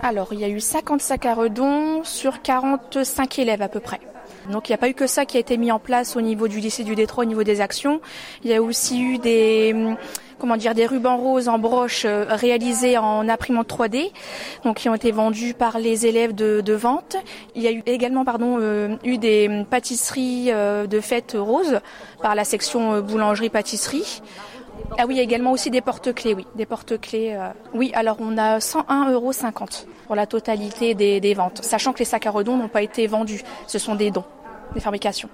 Alors, il y a eu 50 sacs à redons sur 45 élèves à peu près. Donc il n'y a pas eu que ça qui a été mis en place au niveau du lycée du Détroit, au niveau des actions. Il y a aussi eu des rubans roses en broche réalisés en imprimante 3D, donc qui ont été vendus par les élèves de vente. Il y a eu également eu des pâtisseries de fête roses par la section boulangerie-pâtisserie. Ah oui, il y a également aussi des porte-clés, oui. Des porte-clés, oui, alors on a 101,50 € pour la totalité des ventes, sachant que les sacs à redons n'ont pas été vendus. Ce sont des dons, des fabrications.